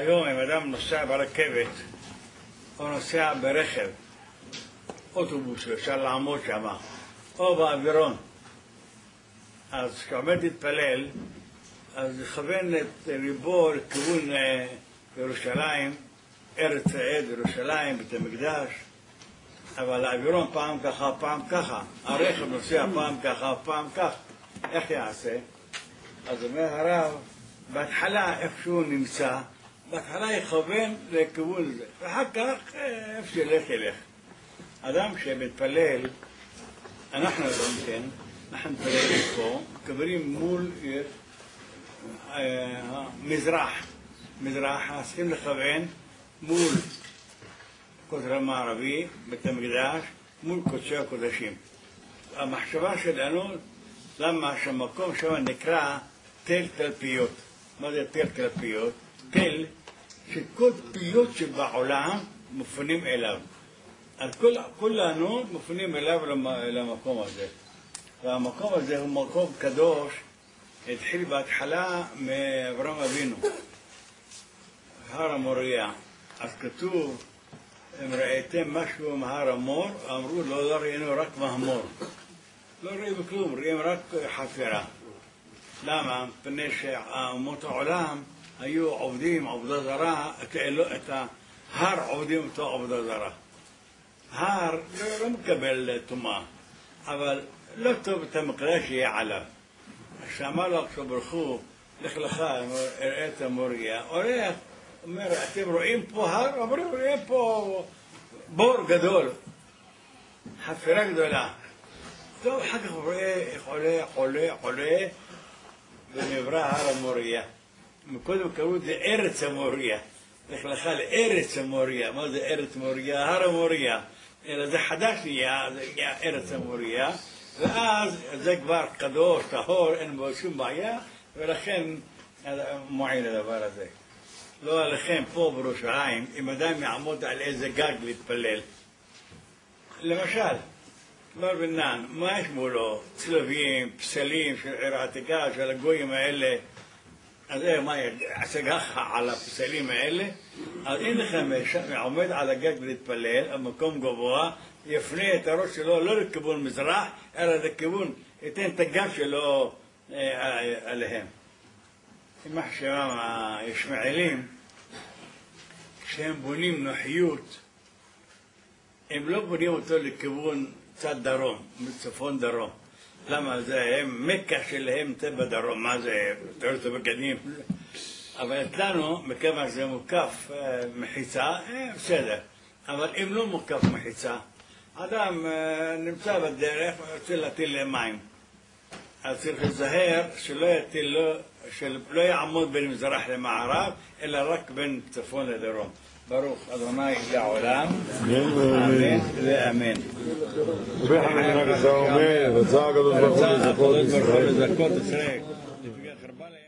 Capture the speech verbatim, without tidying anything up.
היום אם אדם נוסע ברכבת או נוסע ברכב, אוטובוס, אפשר לעמוד שם, או באווירון, אז כשעומד להתפלל, אז יכוון את ריבו לכיוון ירושלים, ארץ העד, ירושלים, בית המקדש, אבל האווירון פעם ככה, פעם ככה, הרכב נוסע פעם ככה, פעם כך, איך יעשה? אז אומר הרב, בהתחלה איפשהו נמצא, בהתחלה יכוון לכיוון זה, ואחר כך איפה שילך ילך. אדם שמתפלל, אנחנו גם כן, אנחנו מתפללים פה, מקבלים מול מזרח, מזרח, צריכים לכוון מול כותל המערבי, בית המקדש, מול קודשי הקודשים. המחשבה שלנו, למה שהמקום שם נקרא תל תלפיות. מה זה תל תלפיות? תל שכל פיות שבעולם מופנים אליו. אז כולנו מופנים אליו למקום הזה. והמקום הזה הוא מקום קדוש, התחיל בהתחלה מאברהם אבינו, הר המוריה. אז כתוב, אם ראיתם משהו מהר המור, אמרו לא, לא ראינו רק מהמור. לא ראינו כלום, ראינו רק חפירה. למה? מפני שאומות העולם היו עובדים עבודה זרה, את ההר עובדים אותו עבודה זרה. הר לא מקבל טומאה, אבל לא טוב את המקדש שיהיה עליו. שאמר לו הקדוש ברוך הוא, לך לך, ראה את המוריה, הולך, אומר, אתם רואים פה הר? אומרים, רואים פה בור גדול, חפירה גדולה. טוב, אחר כך רואה איך עולה, עולה, עולה, ונברא הר המוריה. מקודם קראו את זה ארץ המוריה. לך לך לארץ המוריה. מה זה ארץ מוריה? הר המוריה. אלא זה חדש נהיה, זה נהיה ארץ המוריה. ואז זה כבר קדוש, טהור, אין בו שום בעיה, ולכן מועיל הדבר הזה. לא עליכם פה בירושלים, אם אדם יעמוד על איזה גג להתפלל. למשל, בר בנן, מה יש מולו? צלבים, פסלים של עיר העתיקה, של הגויים האלה. אז זה, מה יעשה ככה על הפסלים האלה? אז אם לכם עומד על הגג להתפלל, המקום גבוה, יפנה את הראש שלו לא לכיוון מזרח, אלא לכיוון, ייתן את הגב שלו עליהם. אם עכשיו הישמעאלים, כשהם בונים נוחיות, הם לא בונים אותו לכיוון צד דרום, מצפון דרום. למה זה, הם, מקה שלהם זה בדרום, מה זה, תראו אותו בגנים. אבל אצלנו, מכיוון שזה מוקף מחיצה, בסדר. אבל אם לא מוקף מחיצה, אדם נמצא בדרך ורוצה להטיל מים. אז צריך לזהר שלא יטיל, שלא יעמוד בין מזרח למערב, אלא רק בין צפון לדרום. ברוך אדוני לעולם, אמן ואמן. רצה הקדוש ברוך הוא לזכות ישראל.